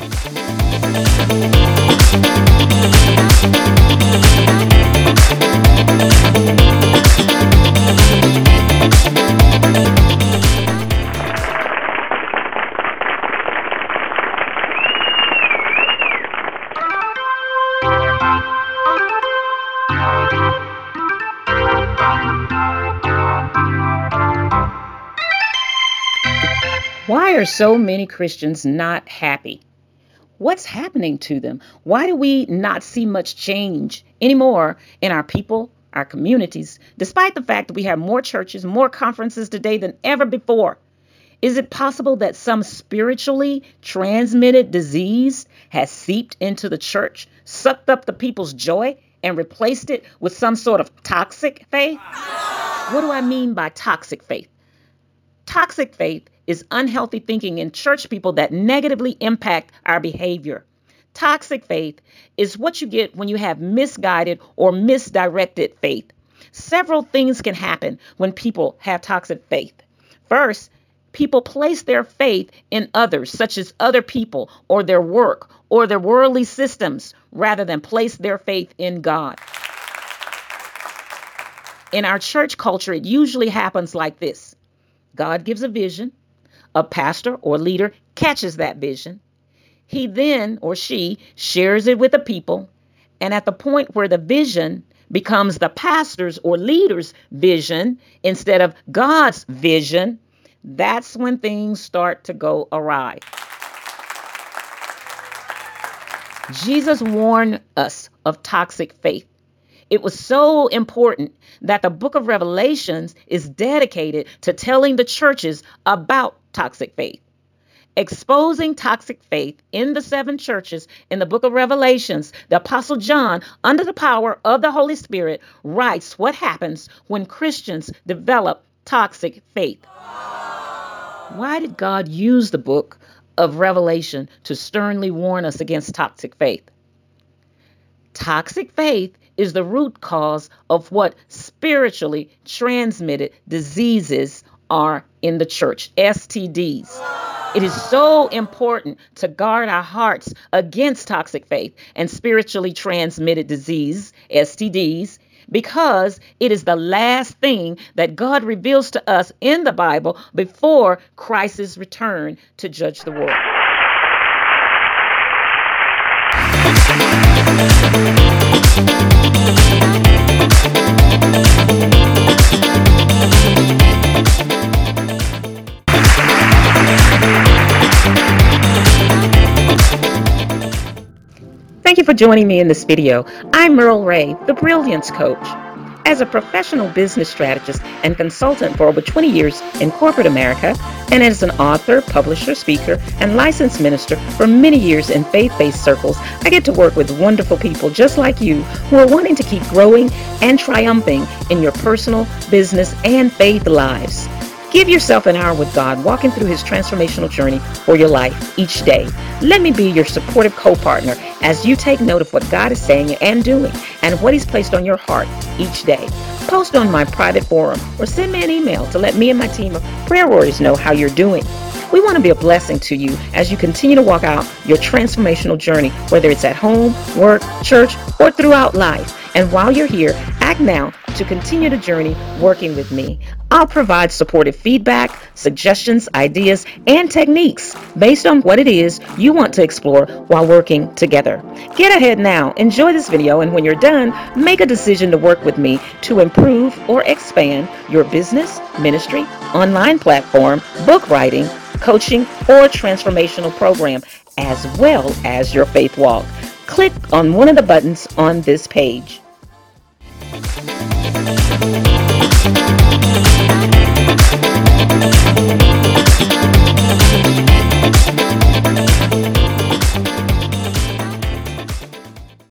Why are so many Christians not happy? What's happening to them? Why do we not see much change anymore in our people, our communities, despite the fact that we have more churches, more conferences today than ever before? Is it possible that some spiritually transmitted disease has seeped into the church, sucked up the people's joy, and replaced it with some sort of toxic faith? What do I mean by toxic faith? Toxic faith is unhealthy thinking in church people that negatively impact our behavior. Toxic faith is what you get when you have misguided or misdirected faith. Several things can happen when people have toxic faith. First, people place their faith in others, such as other people or their work or their worldly systems, rather than place their faith in God. In our church culture, it usually happens like this. God gives a vision. A pastor or leader catches that vision. He then or she shares it with the people. And at the point where the vision becomes the pastor's or leader's vision instead of God's vision, that's when things start to go awry. Jesus warned us of toxic faith. It was so important that the book of Revelations is dedicated to telling the churches about toxic faith. Exposing toxic faith in the 7 churches in the book of Revelations, the Apostle John, under the power of the Holy Spirit, writes what happens when Christians develop toxic faith. Why did God use the book of Revelation to sternly warn us against toxic faith? Toxic faith is the root cause of what spiritually transmitted diseases are in the church, STDs. It is so important to guard our hearts against toxic faith and spiritually transmitted disease, STDs, because it is the last thing that God reveals to us in the Bible before Christ's return to judge the world. Thank you for joining me in this video. I'm Merle Ray, the Brilliance Coach. As a professional business strategist and consultant for over 20 years in corporate America, and as an author, publisher, speaker, and licensed minister for many years in faith-based circles, I get to work with wonderful people just like you who are wanting to keep growing and triumphing in your personal, business, and faith lives. Give yourself an hour with God, walking through His transformational journey for your life each day. Let me be your supportive co-partner as you take note of what God is saying and doing and what He's placed on your heart each day. Post on my private forum or send me an email to let me and my team of prayer warriors know how you're doing. We want to be a blessing to you as you continue to walk out your transformational journey, whether it's at home, work, church, or throughout life. And while you're here, act now to continue the journey working with me. I'll provide supportive feedback, suggestions, ideas, and techniques based on what it is you want to explore while working together. Get ahead now, enjoy this video, and when you're done, make a decision to work with me to improve or expand your business, ministry, online platform, book writing, coaching, or transformational program, as well as your faith walk. Click on one of the buttons on this page.